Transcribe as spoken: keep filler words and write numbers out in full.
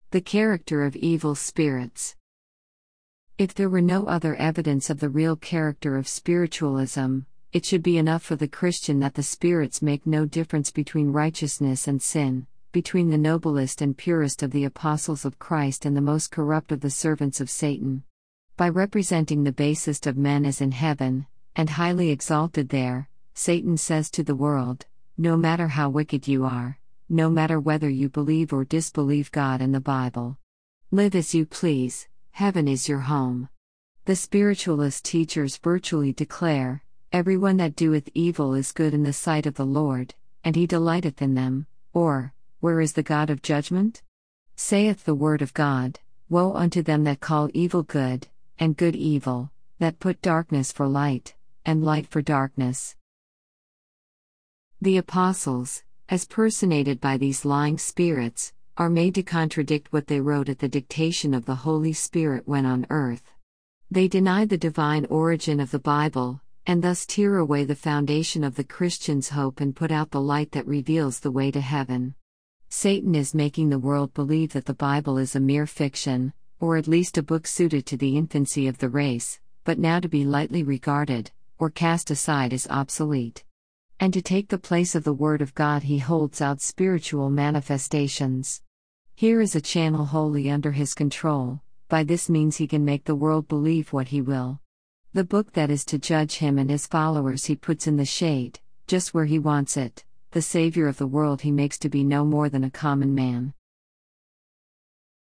The character of evil spirits. If there were no other evidence of the real character of spiritualism, it should be enough for the Christian that the spirits make no difference between righteousness and sin, between the noblest and purest of the apostles of Christ and the most corrupt of the servants of Satan. By representing the basest of men as in heaven, and highly exalted there, Satan says to the world, no matter how wicked you are, no matter whether you believe or disbelieve God and the Bible, live as you please, heaven is your home. The spiritualist teachers virtually declare, everyone that doeth evil is good in the sight of the Lord, and he delighteth in them, or, where is the God of judgment? Saith the word of God, woe unto them that call evil good, and good evil, that put darkness for light, and light for darkness. The apostles, as personated by these lying spirits, are made to contradict what they wrote at the dictation of the Holy Spirit when on earth. They deny the divine origin of the Bible, and thus tear away the foundation of the Christian's hope and put out the light that reveals the way to heaven. Satan is making the world believe that the Bible is a mere fiction, or at least a book suited to the infancy of the race, but now to be lightly regarded, or cast aside as obsolete. And to take the place of the Word of God he holds out spiritual manifestations. Here is a channel wholly under his control, by this means he can make the world believe what he will. The book that is to judge him and his followers he puts in the shade, just where he wants it. The Savior of the world he makes to be no more than a common man.